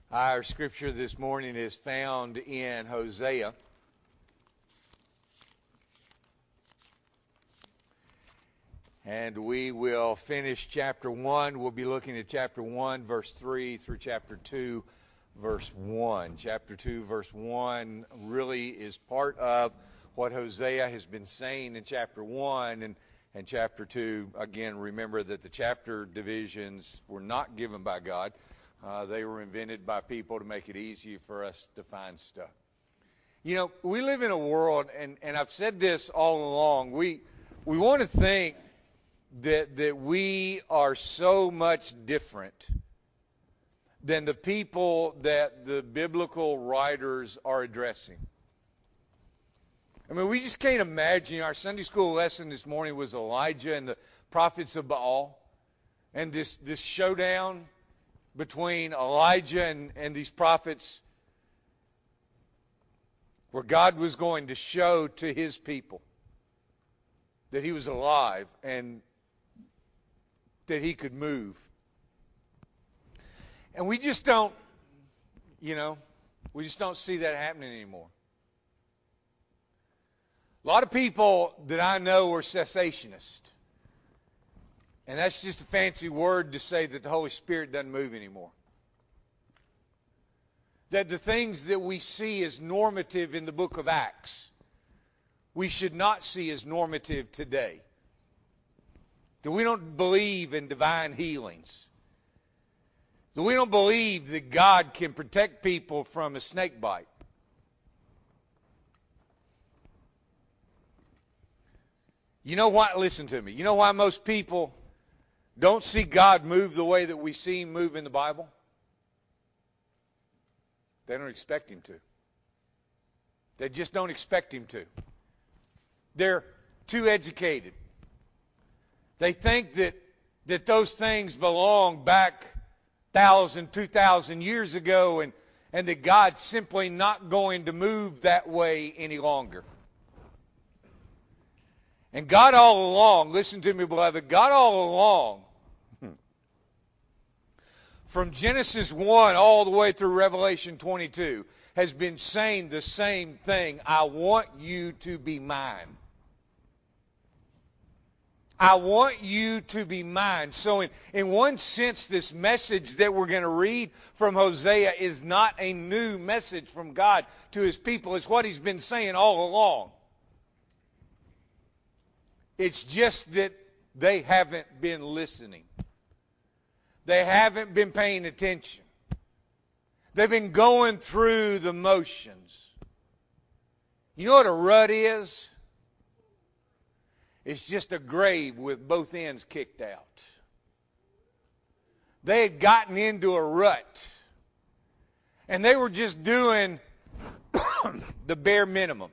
Our scripture this morning is found in Hosea. And we will finish chapter 1. We'll be looking at chapter 1, verse 3 through chapter 2, verse 1. Chapter 2, verse 1 really is part of what Hosea has been saying in chapter 1. And chapter 2, again, remember that the chapter divisions were not given by God. They were invented by people to make it easy for us to find stuff. You know, we live in a world, and I've said this all along, we want to think that we are so much different than the people that the biblical writers are addressing. I mean, we just can't imagine. Our Sunday school lesson this morning was Elijah and the prophets of Baal, and this showdown between Elijah and these prophets, where God was going to show to his people that he was alive and that he could move. And we just don't see that happening anymore. A lot of people that I know are cessationists. And that's just a fancy word to say that the Holy Spirit doesn't move anymore. That the things that we see as normative in the book of Acts, we should not see as normative today. That we don't believe in divine healings. That we don't believe that God can protect people from a snake bite. You know why? Listen to me. You know why most people don't see God move the way that we see him move in the Bible? They don't expect him to. They just don't expect him to. They're too educated. They think that those things belong back 1,000, 2,000 years ago, and that God's simply not going to move that way any longer. And God all along, listen to me, beloved, God all along, from Genesis 1 all the way through Revelation 22, has been saying the same thing. I want you to be mine. I want you to be mine. So in one sense, this message that we're going to read from Hosea is not a new message from God to his people. It's what he's been saying all along. It's just that they haven't been listening. They haven't been paying attention. They've been going through the motions. You know what a rut is? It's just a grave with both ends kicked out. They had gotten into a rut. And they were just doing the bare minimum.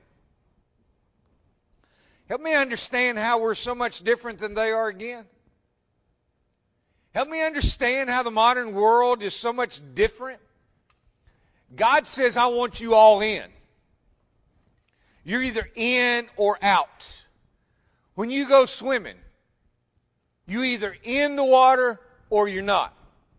Help me understand how we're so much different than they are again. Help me understand how the modern world is so much different. God says, I want you all in. You're either in or out. When you go swimming, you're either in the water or you're not.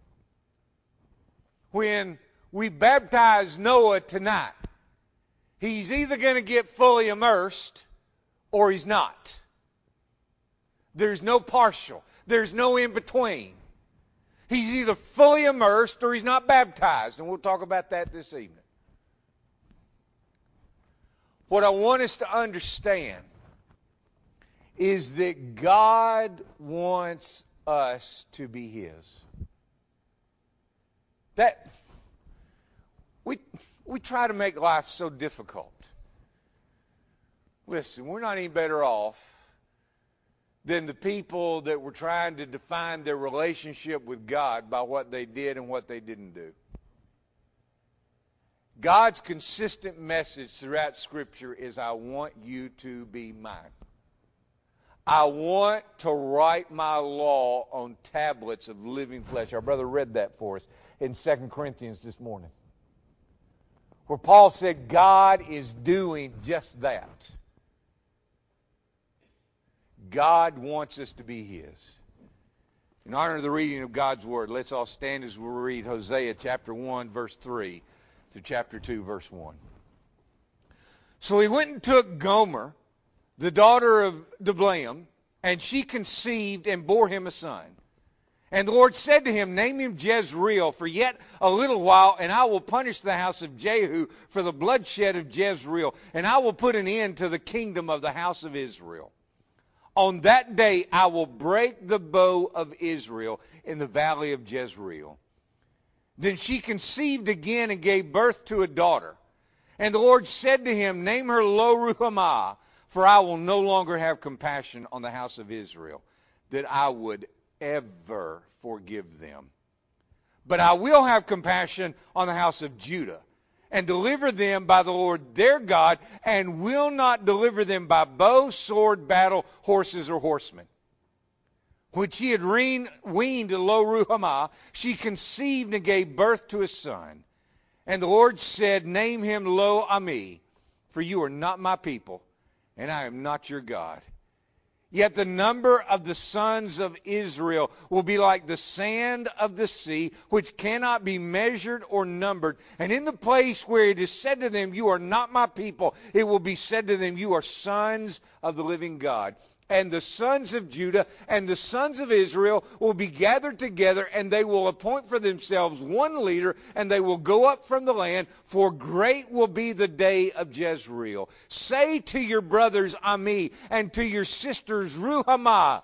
When we baptize Noah tonight, he's either going to get fully immersed or he's not. There's no partial. There's no in between. He's either fully immersed or he's not baptized. And we'll talk about that this evening. What I want us to understand is that God wants us to be his. That we try to make life so difficult. Listen, we're not any better off than the people that were trying to define their relationship with God by what they did and what they didn't do. God's consistent message throughout Scripture is, I want you to be mine. I want to write my law on tablets of living flesh. Our brother read that for us in 2 Corinthians this morning, where Paul said God is doing just that. God wants us to be his. In honor of the reading of God's Word, let's all stand as we read Hosea chapter 1, verse 3 through chapter 2, verse 1. So he went and took Gomer, the daughter of Diblaim, and she conceived and bore him a son. And the Lord said to him, name him Jezreel, for yet a little while, and I will punish the house of Jehu for the bloodshed of Jezreel, and I will put an end to the kingdom of the house of Israel. On that day I will break the bow of Israel in the valley of Jezreel. Then she conceived again and gave birth to a daughter. And the Lord said to him, name her Lo-ruhamah, for I will no longer have compassion on the house of Israel, that I would ever forgive them. But I will have compassion on the house of Judah, and deliver them by the Lord their God, and will not deliver them by bow, sword, battle, horses, or horsemen. When she had weaned Lo-ruhamah, she conceived and gave birth to a son. And the Lord said, name him Lo-ammi, for you are not my people, and I am not your God. Yet the number of the sons of Israel will be like the sand of the sea, which cannot be measured or numbered. And in the place where it is said to them, you are not my people, it will be said to them, you are sons of the living God. And the sons of Judah and the sons of Israel will be gathered together, and they will appoint for themselves one leader, and they will go up from the land, for great will be the day of Jezreel. Say to your brothers, Ammi, and to your sisters, Ruhamah.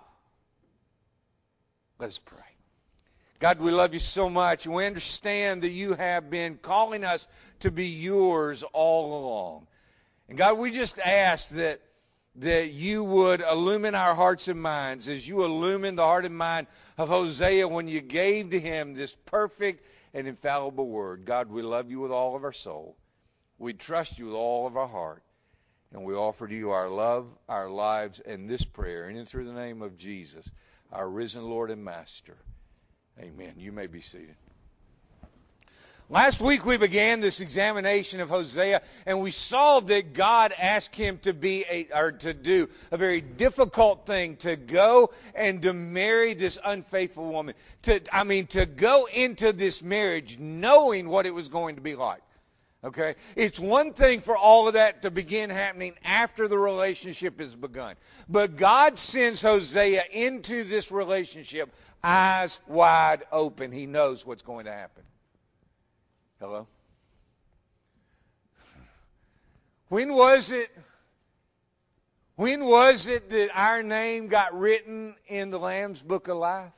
Let us pray. God, we love you so much, and we understand that you have been calling us to be yours all along. And God, we just ask that you would illumine our hearts and minds as you illumine the heart and mind of Hosea when you gave to him this perfect and infallible word. God, we love you with all of our soul. We trust you with all of our heart. And we offer to you our love, our lives, and this prayer. And through the name of Jesus, our risen Lord and Master. Amen. You may be seated. Last week we began this examination of Hosea, and we saw that God asked him to do a very difficult thing, to go and to marry this unfaithful woman. To go into this marriage knowing what it was going to be like. Okay? It's one thing for all of that to begin happening after the relationship has begun. But God sends Hosea into this relationship eyes wide open. He knows what's going to happen. Hello? When was it that our name got written in the Lamb's Book of Life?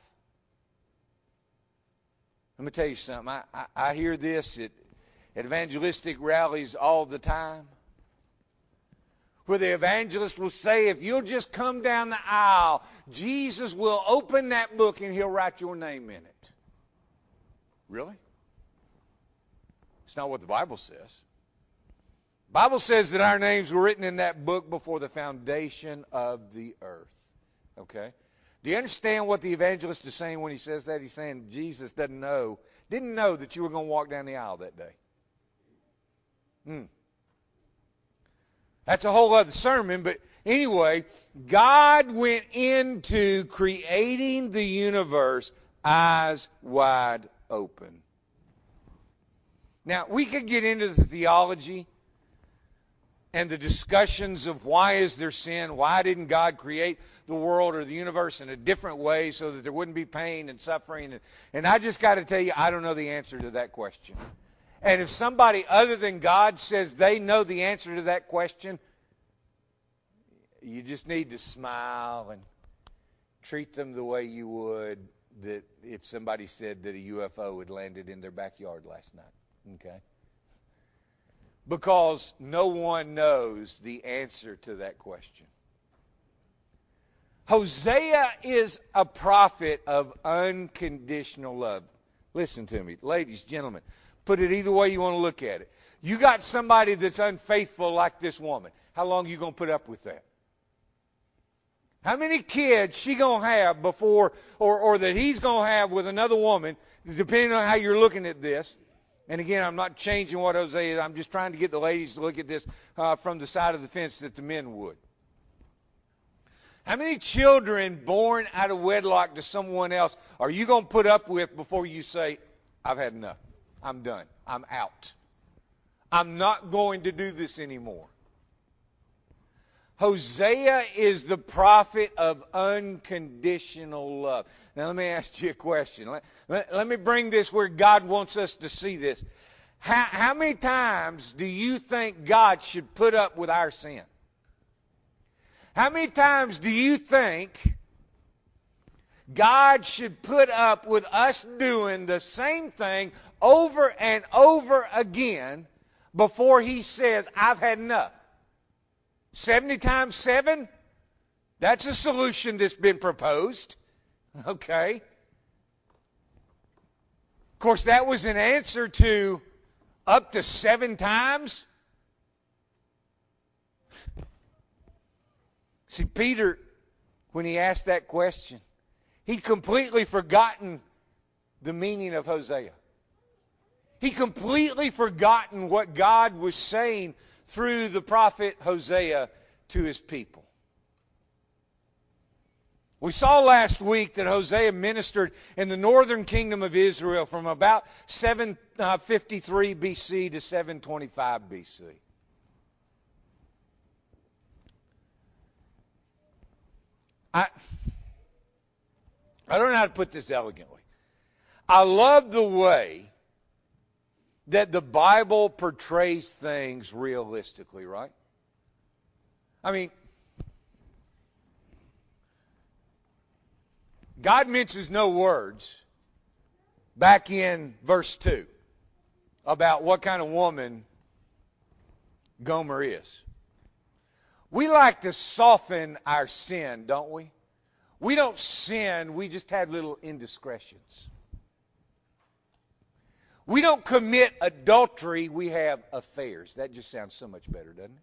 Let me tell you something. I hear this at evangelistic rallies all the time, where the evangelist will say, if you'll just come down the aisle, Jesus will open that book and he'll write your name in it. Really? It's not what the Bible says. The Bible says that our names were written in that book before the foundation of the earth. Okay? Do you understand what the evangelist is saying when he says that? He's saying Jesus didn't know that you were going to walk down the aisle that day. That's a whole other sermon, but anyway, God went into creating the universe eyes wide open. Now, we could get into the theology and the discussions of why is there sin, why didn't God create the world or the universe in a different way so that there wouldn't be pain and suffering. And I just got to tell you, I don't know the answer to that question. And if somebody other than God says they know the answer to that question, you just need to smile and treat them the way you would that if somebody said that a UFO had landed in their backyard last night. Okay? Because no one knows the answer to that question. Hosea is a prophet of unconditional love. Listen to me, ladies, gentlemen. Put it either way you want to look at it. You got somebody that's unfaithful like this woman. How long are you going to put up with that? How many kids she going to have before, or that he's going to have with another woman, depending on how you're looking at this. And again, I'm not changing what Hosea is. I'm just trying to get the ladies to look at this from the side of the fence that the men would. How many children born out of wedlock to someone else are you going to put up with before you say, I've had enough. I'm done. I'm out. I'm not going to do this anymore. Hosea is the prophet of unconditional love. Now let me ask you a question. Let me bring this where God wants us to see this. How many times do you think God should put up with our sin? How many times do you think God should put up with us doing the same thing over and over again before He says, I've had enough? 70 times 7? That's a solution that's been proposed. Okay. Of course, that was an answer to up to 7 times. See, Peter, when he asked that question, he'd completely forgotten the meaning of Hosea. He'd completely forgotten what God was saying through the prophet Hosea to his people. We saw last week that Hosea ministered in the northern kingdom of Israel from about 753 BC to 725 BC. I don't know how to put this elegantly. I love the way that the Bible portrays things realistically, right? I mean, God minces no words back in verse 2 about what kind of woman Gomer is. We like to soften our sin, don't we? We don't sin, we just have little indiscretions. We don't commit adultery, we have affairs. That just sounds so much better, doesn't it?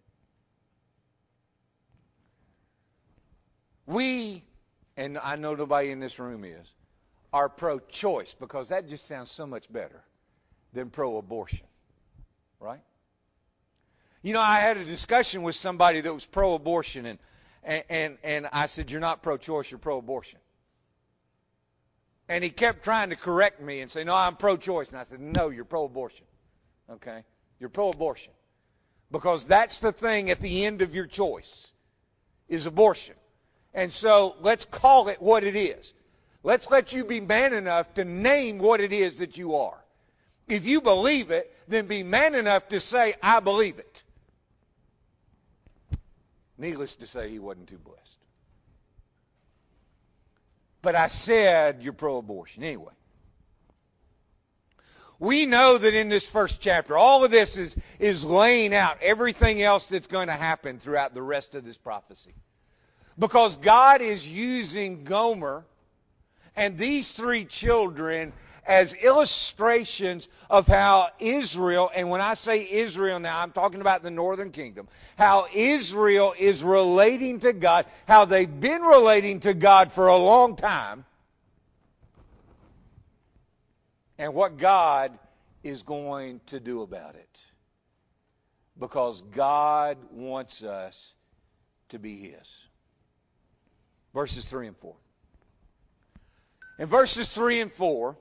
We, and I know nobody in this room is, are pro-choice because that just sounds so much better than pro-abortion, right? You know, I had a discussion with somebody that was pro-abortion, and I said, you're not pro-choice, you're pro-abortion. And he kept trying to correct me and say, no, I'm pro-choice. And I said, no, you're pro-abortion. Okay? You're pro-abortion. Because that's the thing at the end of your choice, is abortion. And so let's call it what it is. Let's let you be man enough to name what it is that you are. If you believe it, then be man enough to say, I believe it. Needless to say, he wasn't too blessed. But I said you're pro-abortion. Anyway. We know that in this first chapter, all of this is laying out everything else that's going to happen throughout the rest of this prophecy. Because God is using Gomer and these 3 children as illustrations of how Israel, and when I say Israel now, I'm talking about the northern kingdom, how Israel is relating to God, how they've been relating to God for a long time, and what God is going to do about it. Because God wants us to be His. Verses 3 and 4. In verses 3 and 4,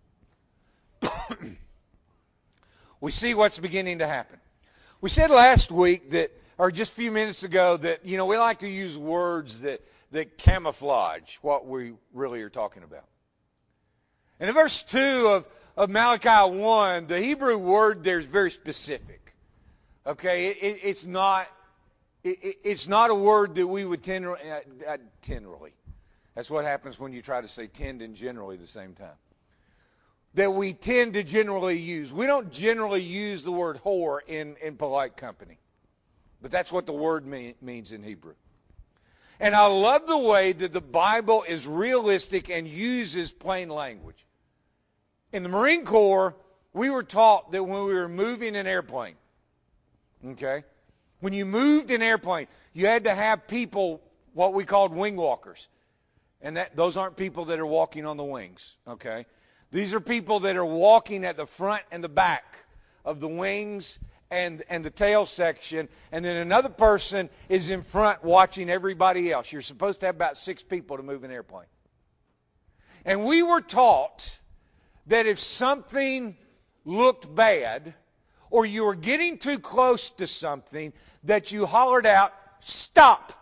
we see what's beginning to happen. We said last week that, or just a few minutes ago, that, we like to use words that camouflage what we really are talking about. And in verse 2 of Malachi 1, the Hebrew word there is very specific. Okay, it's not a word that we would tenderly. That's what happens when you try to say tend and generally at the same time. That we tend to generally use. We don't generally use the word whore in polite company. But that's what the word means in Hebrew. And I love the way that the Bible is realistic and uses plain language. In the Marine Corps, we were taught that when we were moving an airplane, okay, when you moved an airplane, you had to have people, what we called wing walkers. And those aren't people that are walking on the wings, okay? These are people that are walking at the front and the back of the wings and the tail section, and then another person is in front watching everybody else. You're supposed to have about 6 people to move an airplane. And we were taught that if something looked bad, or you were getting too close to something, that you hollered out, "Stop!"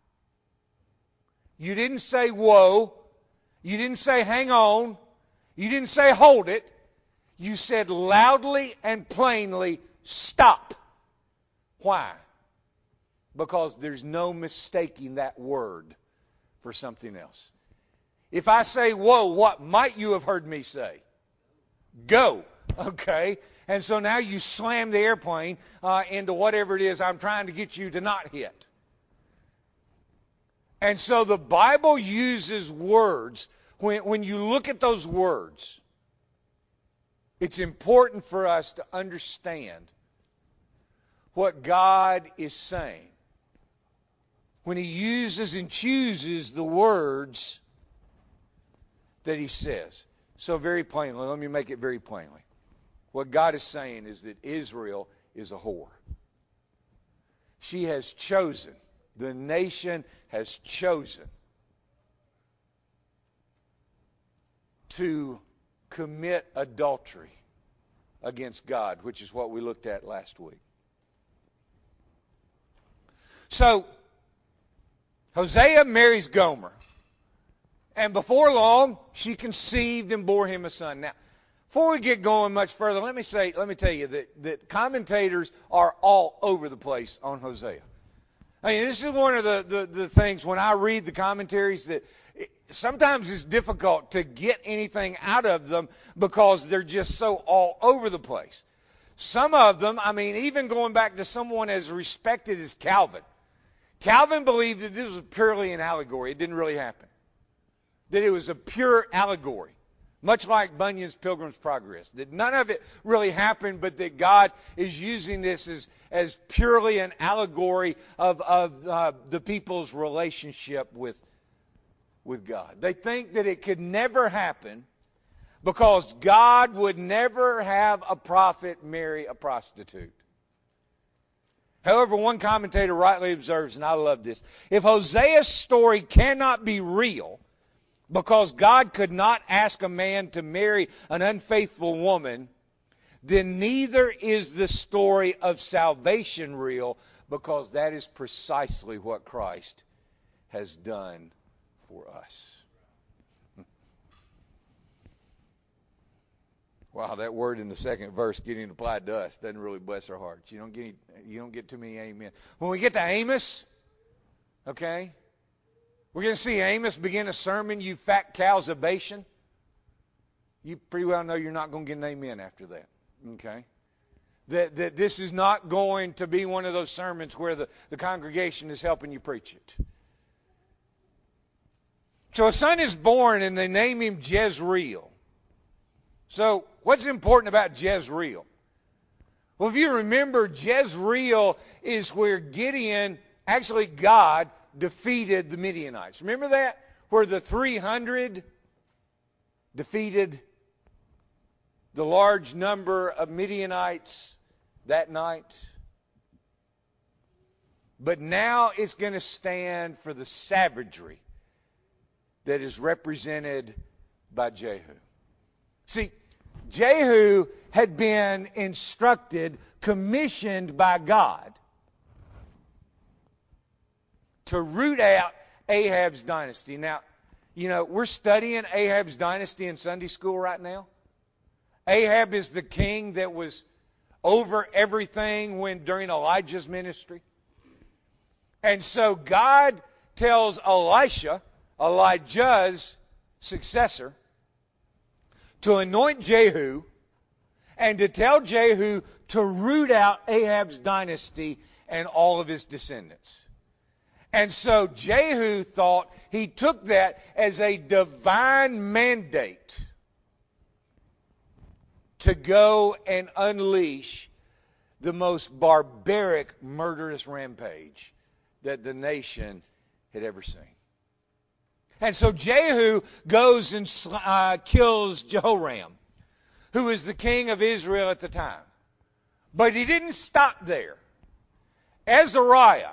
You didn't say, "Whoa." You didn't say, "Hang on." You didn't say, "Hold it." You said loudly and plainly, "Stop." Why? Because there's no mistaking that word for something else. If I say, "Whoa," what might you have heard me say? Go. Okay? And so now you slam the airplane into whatever it is I'm trying to get you to not hit. And so the Bible uses words. When you look at those words, it's important for us to understand what God is saying when He uses and chooses the words that He says. So very plainly, let me make it very plainly. What God is saying is that Israel is a whore. She has chosen, the nation has chosen to commit adultery against God, which is what we looked at last week. So, Hosea marries Gomer. And before long, she conceived and bore him a son. Now, before we get going much further, let me tell you that commentators are all over the place on Hosea. I mean, this is one of the things when I read the commentaries that sometimes it's difficult to get anything out of them because they're just so all over the place. Some of them, I mean, even going back to someone as respected as Calvin. Calvin believed that this was purely an allegory. It didn't really happen. That it was a pure allegory. Much like Bunyan's Pilgrim's Progress. That none of it really happened, but that God is using this as purely an allegory of the people's relationship with God. They think that it could never happen because God would never have a prophet marry a prostitute. However, one commentator rightly observes, and I love this, if Hosea's story cannot be real because God could not ask a man to marry an unfaithful woman, then neither is the story of salvation real, because that is precisely what Christ has done for us. Wow, that word in the second verse, getting applied to us, doesn't really bless our hearts. You don't get too many amen. When we get to Amos, okay, we're going to see Amos begin a sermon, "You fat cow's a Bashan." You pretty well know you're not going to get an amen after that, okay? That this is not going to be one of those sermons where the congregation is helping you preach it. So a son is born and they name him Jezreel. So what's important about Jezreel? Well, if you remember, Jezreel is where God defeated the Midianites. Remember that? Where the 300 defeated the large number of Midianites that night. But now it's going to stand for the savagery that is represented by Jehu. See, Jehu had been instructed, commissioned by God to root out Ahab's dynasty. Now, we're studying Ahab's dynasty in Sunday school right now. Ahab is the king that was over everything during Elijah's ministry. And so God tells Elisha, Elijah's successor, to anoint Jehu and to tell Jehu to root out Ahab's dynasty and all of his descendants. And so Jehu thought he took that as a divine mandate to go and unleash the most barbaric, murderous rampage that the nation had ever seen. And so Jehu goes and kills Jehoram, who is the king of Israel at the time. But he didn't stop there. Azariah.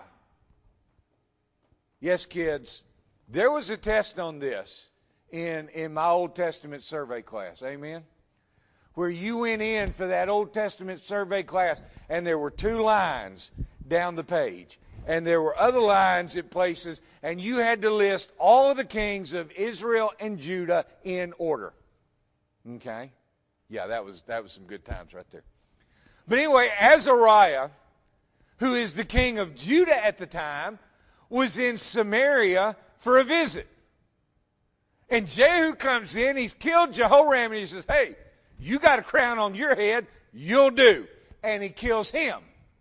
Yes, kids, there was a test on this in my Old Testament survey class. Amen? Where you went in for that Old Testament survey class, and there were 2 lines down the page. And there were other lines at places, and you had to list all of the kings of Israel and Judah in order. Okay? Yeah, that was some good times right there. But anyway, Azariah, who is the king of Judah at the time, was in Samaria for a visit. And Jehu comes in, he's killed Jehoram, and he says, hey, you got a crown on your head, you'll do. And he kills him.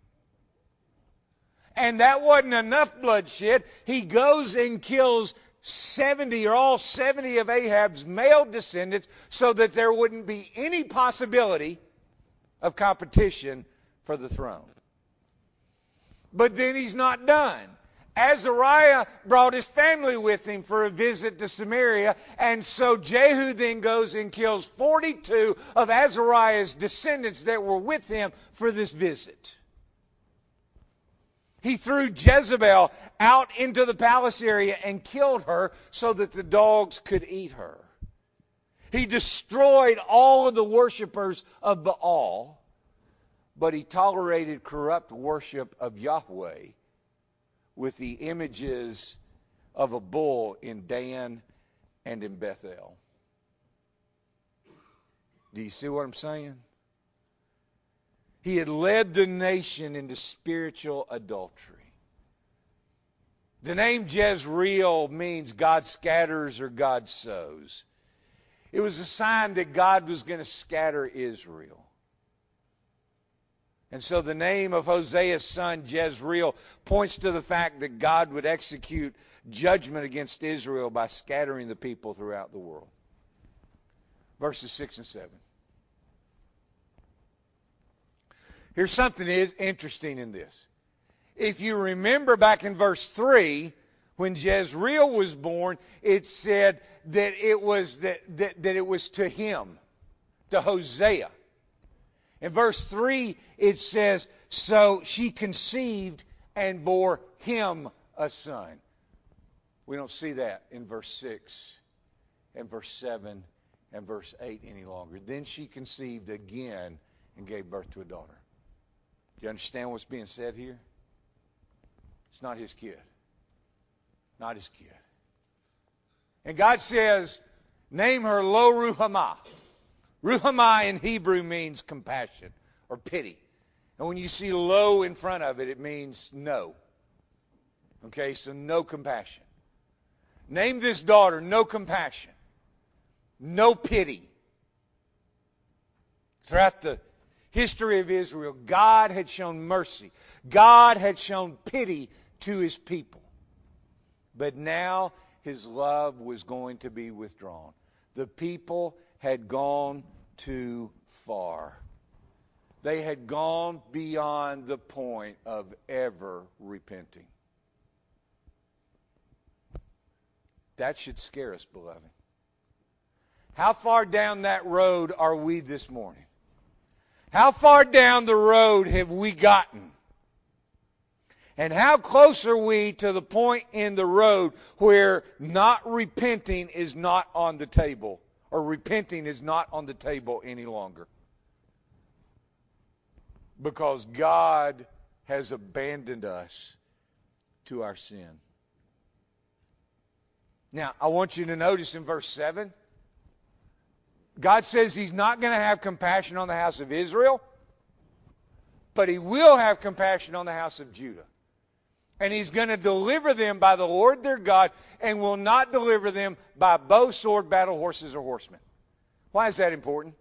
And that wasn't enough bloodshed. He goes and kills 70 or all 70 of Ahab's male descendants so that there wouldn't be any possibility of competition for the throne. But then he's not done. Azariah brought his family with him for a visit to Samaria, and so Jehu then goes and kills 42 of Azariah's descendants that were with him for this visit. He threw Jezebel out into the palace area and killed her so that the dogs could eat her. He destroyed all of the worshipers of Baal, but he tolerated corrupt worship of Yahweh with the images of a bull in Dan and in Bethel. Do you see what I'm saying? He had led the nation into spiritual adultery. The name Jezreel means God scatters or God sows. It was a sign that God was going to scatter Israel. And so the name of Hosea's son, Jezreel, points to the fact that God would execute judgment against Israel by scattering the people throughout the world. Verses 6 and 7. Here's something interesting in this. If you remember back in verse 3, when Jezreel was born, it said that it was that it was to him, to Hosea. In verse 3, it says, so she conceived and bore him a son. We don't see that in verse 6 and verse 7 and verse 8 any longer. Then she conceived again and gave birth to a daughter. Do you understand what's being said here? It's not his kid. Not his kid. And God says, name her Lo Ruhamah. Ruhamah in Hebrew means compassion or pity. And when you see lo in front of it, it means no. Okay, so no compassion. Name this daughter no compassion, no pity. Throughout the history of Israel, God had shown mercy. God had shown pity to his people. But now his love was going to be withdrawn. The people had gone too far. They had gone beyond the point of ever repenting. That should scare us, beloved. How far down that road are we this morning? How far down the road have we gotten? And how close are we to the point in the road where not repenting is not on the table, or repenting is not on the table any longer? Because God has abandoned us to our sin. Now, I want you to notice in verse 7, God says he's not going to have compassion on the house of Israel, but he will have compassion on the house of Judah. And he's going to deliver them by the Lord their God, and will not deliver them by bow, sword, battle horses, or horsemen. Why is that important?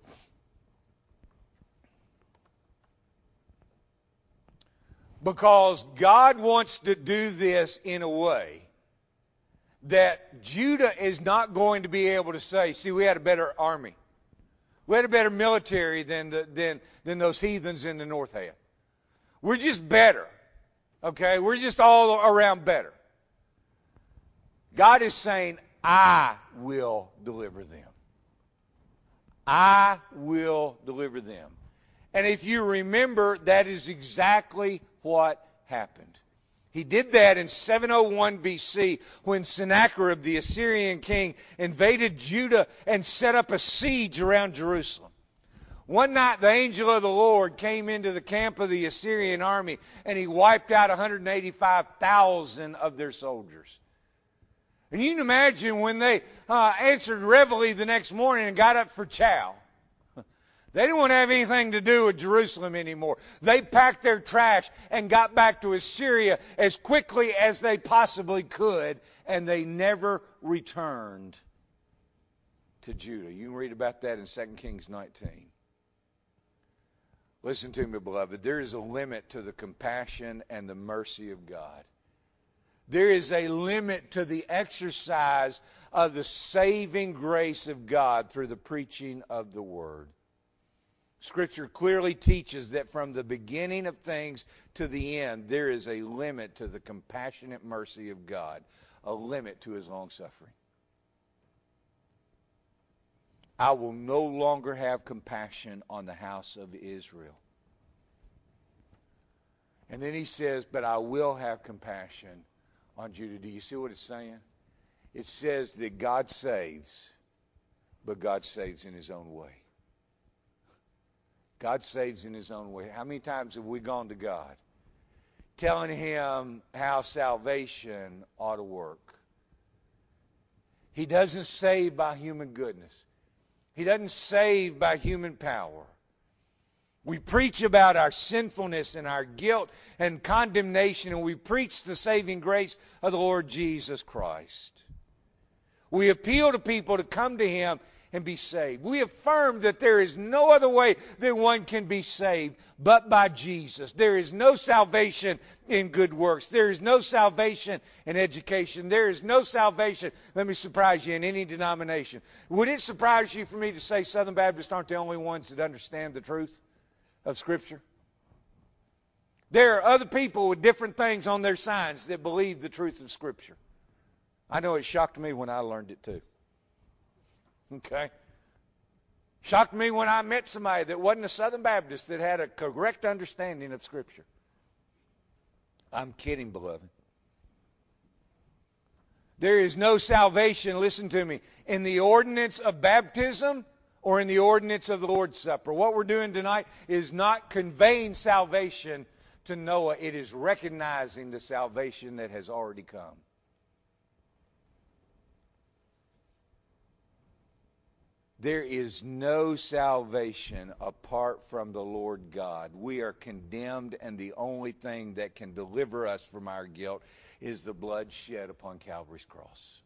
Because God wants to do this in a way that Judah is not going to be able to say, see, we had a better army. We had a better military than those heathens in the north had. We're just better. Okay? We're just all around better. God is saying, I will deliver them. I will deliver them. And if you remember, that is exactly what happened. He did that in 701 BC when Sennacherib, the Assyrian king, invaded Judah and set up a siege around Jerusalem. One night the angel of the Lord came into the camp of the Assyrian army and he wiped out 185,000 of their soldiers. And you can imagine when they answered reveille the next morning and got up for chow. They didn't want to have anything to do with Jerusalem anymore. They packed their trash and got back to Assyria as quickly as they possibly could, and they never returned to Judah. You can read about that in 2 Kings 19. Listen to me, beloved. There is a limit to the compassion and the mercy of God. There is a limit to the exercise of the saving grace of God through the preaching of the Word. Scripture clearly teaches that from the beginning of things to the end, there is a limit to the compassionate mercy of God, a limit to His long-suffering. I will no longer have compassion on the house of Israel. And then He says, but I will have compassion on Judah. Do you see what it's saying? It says that God saves, but God saves in His own way. God saves in His own way. How many times have we gone to God telling Him how salvation ought to work? He doesn't save by human goodness. He doesn't save by human power. We preach about our sinfulness and our guilt and condemnation, and we preach the saving grace of the Lord Jesus Christ. We appeal to people to come to Him and be saved. We affirm that there is no other way that one can be saved but by Jesus. There is no salvation in good works. There is no salvation in education. There is no salvation, let me surprise you, in any denomination. Would it surprise you for me to say Southern Baptists aren't the only ones that understand the truth of Scripture? There are other people with different things on their signs that believe the truth of Scripture. I know it shocked me when I learned it too. Okay? Shocked me when I met somebody that wasn't a Southern Baptist that had a correct understanding of Scripture. I'm kidding, beloved. There is no salvation, listen to me, in the ordinance of baptism or in the ordinance of the Lord's Supper. What we're doing tonight is not conveying salvation to Noah. It is recognizing the salvation that has already come. There is no salvation apart from the Lord God. We are condemned, and the only thing that can deliver us from our guilt is the blood shed upon Calvary's cross.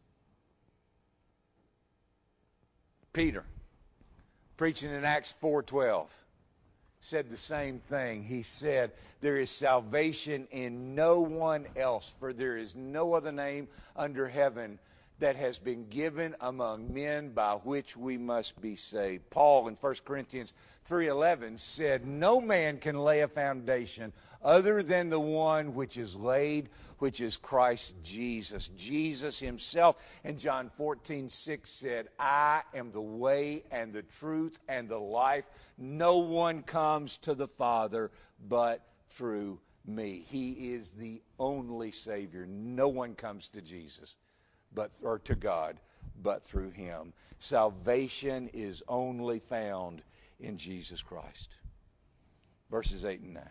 Peter, preaching in Acts 4:12, said the same thing. He said, there is salvation in no one else, for there is no other name under heaven that has been given among men by which we must be saved. Paul in 1 Corinthians 3:11 said, no man can lay a foundation other than the one which is laid, which is Christ Jesus. Jesus Himself in John 14:6 said, I am the way and the truth and the life. No one comes to the Father but through me. He is the only Savior. No one comes to Jesus or to God, but through Him. Salvation is only found in Jesus Christ. Verses 8 and 9.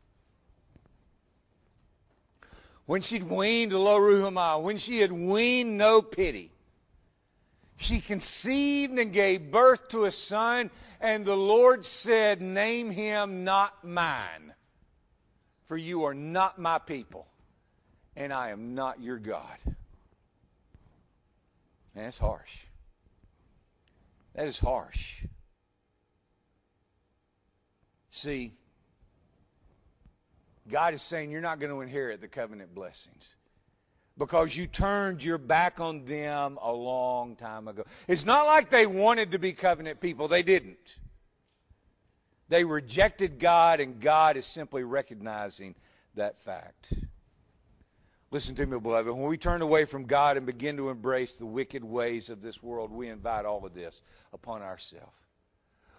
When she'd weaned Lo Ruhamah, when she had weaned no pity, she conceived and gave birth to a son, and the Lord said, name him not mine, for you are not my people, and I am not your God. That's harsh. That is harsh. See, God is saying you're not going to inherit the covenant blessings because you turned your back on them a long time ago. It's not like they wanted to be covenant people. They didn't. They rejected God, and God is simply recognizing that fact. Listen to me, beloved. When we turn away from God and begin to embrace the wicked ways of this world, we invite all of this upon ourselves.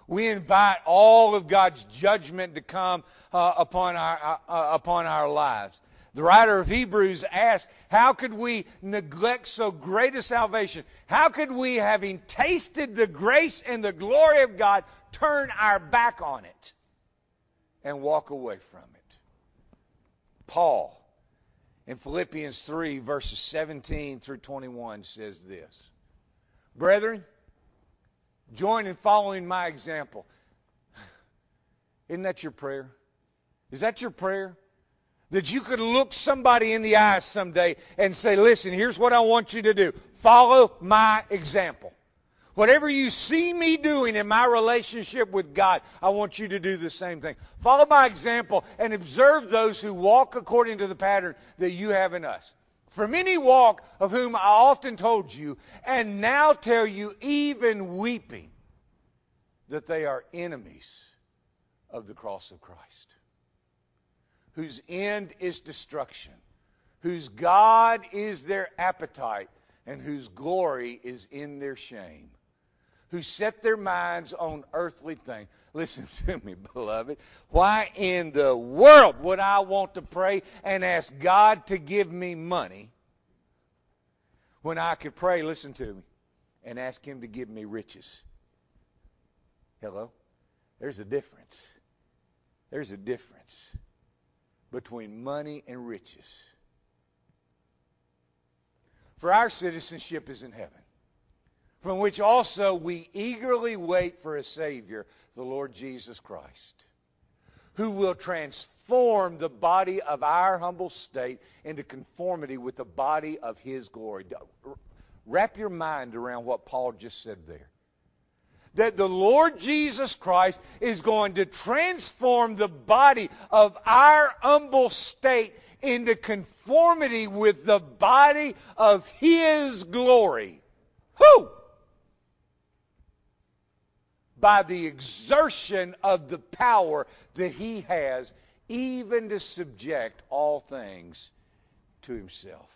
We invite all of God's judgment to come upon our lives. The writer of Hebrews asks, how could we neglect so great a salvation? How could we, having tasted the grace and the glory of God, turn our back on it and walk away from it? Paul, in Philippians 3, verses 17 through 21, says this. Brethren, join in following my example. Isn't that your prayer? Is that your prayer? That you could look somebody in the eyes someday and say, listen, here's what I want you to do. Follow my example. Whatever you see me doing in my relationship with God, I want you to do the same thing. Follow my example and observe those who walk according to the pattern that you have in us. For many walk, of whom I often told you, and now tell you, even weeping, that they are enemies of the cross of Christ, whose end is destruction, whose God is their appetite, and whose glory is in their shame, who set their minds on earthly things. Listen to me, beloved. Why in the world would I want to pray and ask God to give me money when I could pray, listen to me, and ask Him to give me riches? Hello? There's a difference. There's a difference between money and riches. For our citizenship is in heaven, from which also we eagerly wait for a Savior, the Lord Jesus Christ, who will transform the body of our humble state into conformity with the body of His glory. Wrap your mind around what Paul just said there. That the Lord Jesus Christ is going to transform the body of our humble state into conformity with the body of His glory. Whew! By the exertion of the power that He has, even to subject all things to Himself.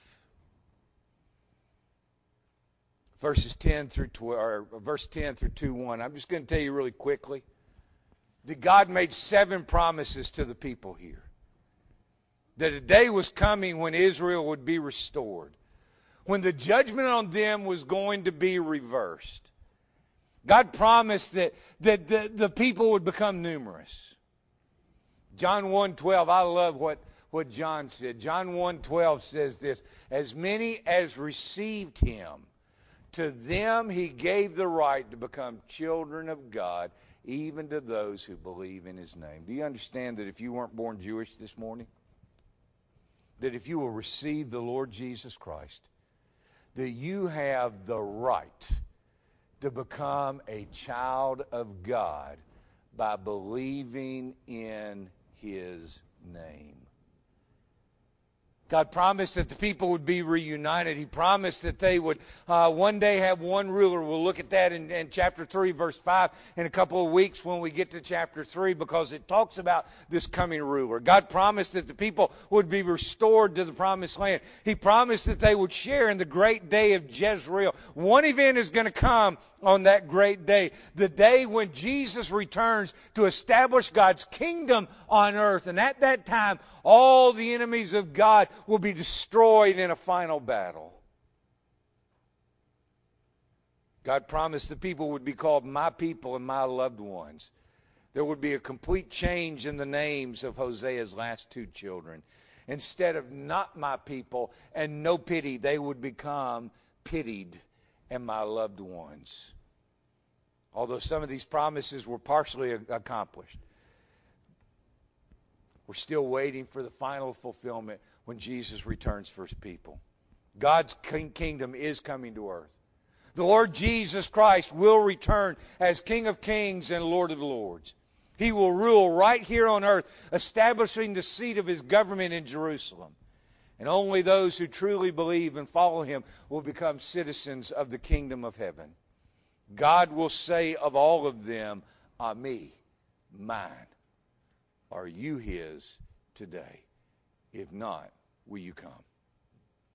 Verse 10 through 2:1. I'm just going to tell you really quickly that God made 7 promises to the people here. That a day was coming when Israel would be restored, when the judgment on them was going to be reversed. God promised that the people would become numerous. John 1:12, I love what John said. John 1:12 says this, as many as received Him, to them He gave the right to become children of God, even to those who believe in His name. Do you understand that if you weren't born Jewish this morning, that if you will receive the Lord Jesus Christ, that you have the right to become a child of God by believing in His name? God promised that the people would be reunited. He promised that they would one day have one ruler. We'll look at that in chapter 3, verse 5 in a couple of weeks when we get to chapter 3, because it talks about this coming ruler. God promised that the people would be restored to the promised land. He promised that they would share in the great day of Jezreel. One event is going to come on that great day, the day when Jesus returns to establish God's kingdom on earth. And at that time, all the enemies of God will be destroyed in a final battle. God promised the people would be called my people and my loved ones. There would be a complete change in the names of Hosea's last 2 children. Instead of not my people and no pity, they would become pitied and my loved ones. Although some of these promises were partially accomplished, we're still waiting for the final fulfillment when Jesus returns for His people. God's kingdom is coming to earth. The Lord Jesus Christ will return as King of Kings and Lord of Lords. He will rule right here on earth, establishing the seat of His government in Jerusalem. And only those who truly believe and follow Him will become citizens of the kingdom of heaven. God will say of all of them, "Ami, mine. Are you His today? If not, will you come?"